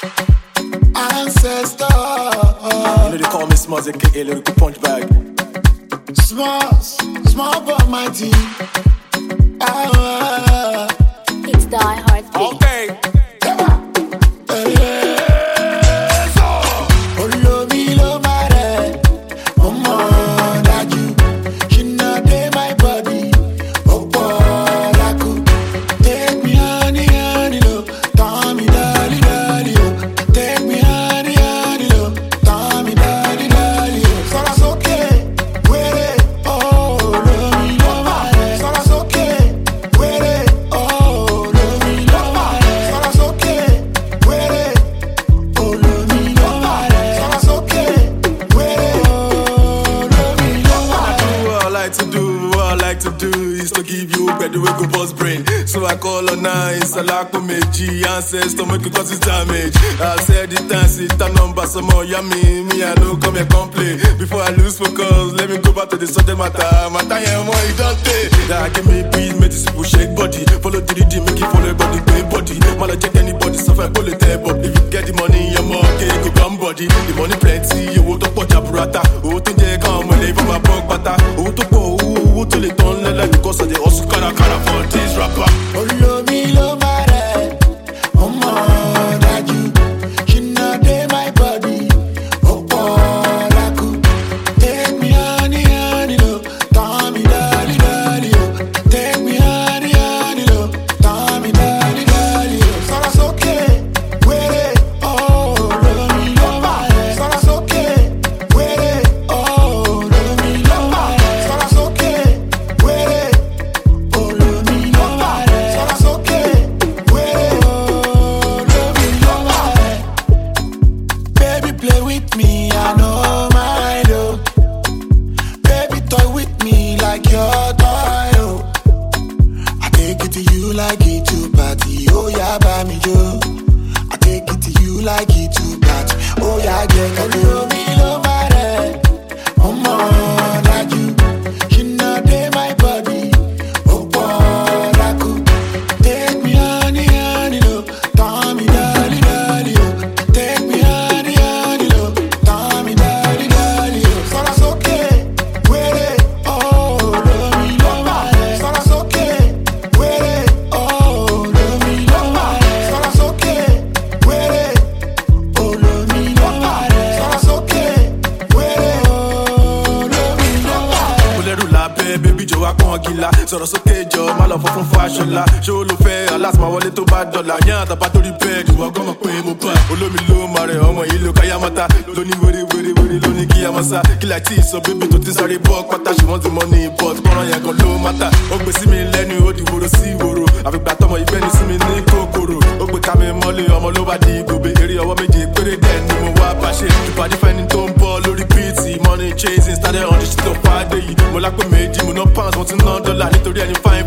Ancestor. You know they call me Smalls, aka Lyrical Punch Bag. Small but mighty. It's Die Hard Beat. Okay. So I call on nice, I like Meji, ancestor, make it cause it's damage. I said it and sit a number, some more yummy. Me, I know come and complain. Before I lose focus, let me go back to the subject matter. My time, more, you don't take. That give me peace, make this people shake body. Follow the DD, make it follow body, pay body. Man, I check anybody, so I pull it there, but if you get the money, you're more okay, go come body. The money plenty, you want to put your burrata. Oh, to take on my life, my pork butter. Oh, to go, to the tongue, like because of the also cara for this rapper. Oh, love me, love my head. Oh, my, that you should not take my body. Oh, all I could take me, honey, low. Tommy, daddy, oh. Take me, honey, low. Tommy, daddy, oh. So that's okay. Wait it. Oh, love me, love my head. So that's okay. Wait it. Oh, love me, love my head. So that's okay. Wait it. Oh, love me, love my head. So that's okay. Wait it. Oh, love me, love my head. Baby, play with me. I know my love. Baby, toy with me like your toy. Oh. I take it to you like it to party. Oh, yeah, buy me, Joe. I take it to you like it to party. Oh, yeah, get it. Love me, love my head. Oh, my, that you should not take my body. Oh, boy, I could take me, honey, low. Tommy, daddy, oh. Take me, honey, low. Tommy, daddy, oh. So that's okay. Wait it. Oh, love me, love my head. So that's okay. Wait it. Oh, love me, love my head. So that's okay. Wait it. Oh, love me, love my head. So that's okay. Wait it. Oh, love me, love my head. Mo lẹ́rù lábẹ́ bébí jọ wá pọ́n gíla. Sọ̀rọ̀ sókè jọ má lọ fún fàṣọlá. Ṣé o ló fẹ́ aláṣọmọ wọlé tó bá dọ̀là? Yán àtàbá torí bẹ́ẹ̀dì wọ́n gbọ́mọ̀ pé mo bá. Olómi ló máa rẹ̀ ọmọ yìí ló káyá mọ́ta. Lóní wéré lóní kíyá mọ́sá. Kílà tí ìsọ bébí tó ti sáré bọ́ pátá. She want the money but kọ́ran yẹn kan ló mátà. Ó gbé sí mi lẹ́nu ó di woro sí woro. Àfìgbà tọmọ ìgbẹ́ni sí mi ní kòkòrò. Ó gbé ká mi mọ́lé ọmọ ló bá di gòbè. Eré ọwọ́ méje péré dẹ̀ ni mo wá bá ṣe. Ìpàdé fẹ́ni tó ń bọ́ lórí pìtì. Money chasing started on the street of Friday yìí. Mo lápẹ́ méjì mo ná pounds mo ti ná dọ́là nítorí ẹni fine